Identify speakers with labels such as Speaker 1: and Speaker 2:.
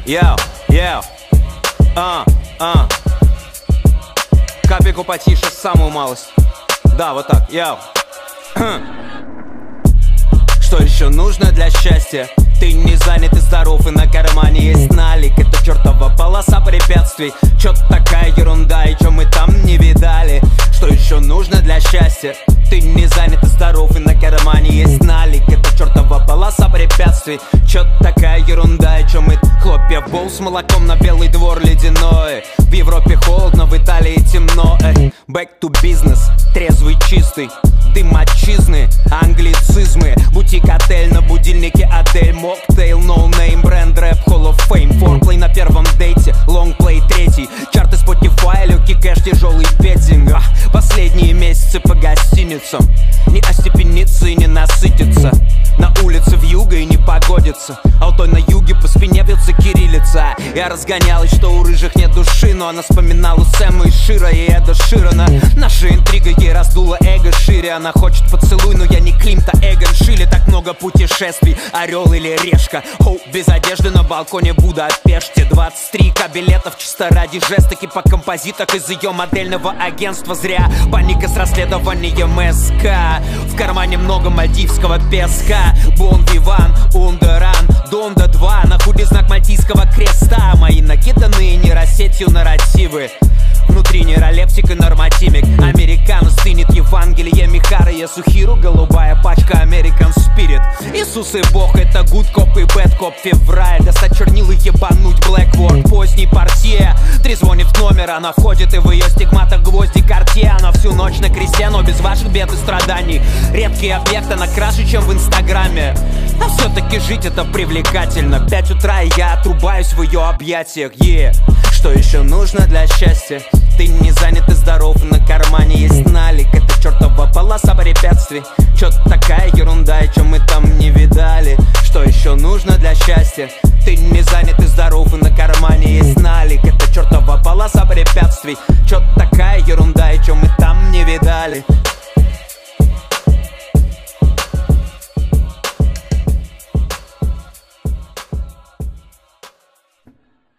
Speaker 1: Йоу, йоу, капельку потише, самую малость. Да, вот так, йоу. Что еще нужно для счастья? Ты не занят и здоров, и на кармане есть налик. Это чертова полоса препятствий. Чё такая ерунда, и чё мы там не видали? Что еще нужно для счастья? Ты не занят и здоров, и на кармане есть налик. Это чертова полоса препятствий. Чё такая ерунда, и чё мы... Хлопья в боул с молоком на Белый двор ледяной. В Европе холодно, в Италии темно. Back to business, трезвый, чистый. Дым отчизны, англицизмы. Бутик, отель, на будильнике Адель. Моктейл, ноунейм, бренд, рэп, Hall of Fame. Форплей на первом дейте, лонгплей третий. Чарты Spotify, легкий кэш, тяжелый петинг. Последние месяцы по гостиницам. Не остепениться и не насытиться. На улице вьюга и не погодится. Алтой на юге, по спине бьется кириллица. Я разгонялась, что у рыжих нет души, но она вспоминала Сэма и Шира и Эда Ширана. Наша интрига ей раздула эго шире. Она хочет поцелуй, но я не Климт, а Эгон Шиле. Так много путешествий, орел или решка. Оу, без одежды на балконе Будапеште. 23к билетов чисто ради жестики по композитах из ее модельного агентства. Зря паника с расследованием СК. В кармане много мальдивского песка. Бон Виван, Ундеран, Донда 2. На худе знак мальтийского креста. Мои накиданные нейросетью нарративы. Внутри нейролептик и нормативик. Американо стынет Евангелие Михара Ясухиру. Голубая пачка American Spirit. Иисус и Бог, это good cop и bad cop. Февраль, достать чернил и ебануть Blackboard. Поздний портье, трезвонит в номер. Она входит и в ее стигматах гвозди Картье. Она всю ночь на кресте, но без ваших бед и страданий. Редкий объект, она краше, чем в Инстаграме. А все-таки жить это привлекательно. 5 утра и я отрубаюсь в ее объятиях. Что еще нужно для счастья? Ты не занят и здоров, и на кармане есть налик. Это чертова полоса препятствий. Чё такая ерунда, и чё мы там не видали? Что еще нужно для счастья? Ты не занят и здоров, и на кармане есть налик. Это чертова полоса препятствий. Чё такая ерунда, и чё мы там не видали?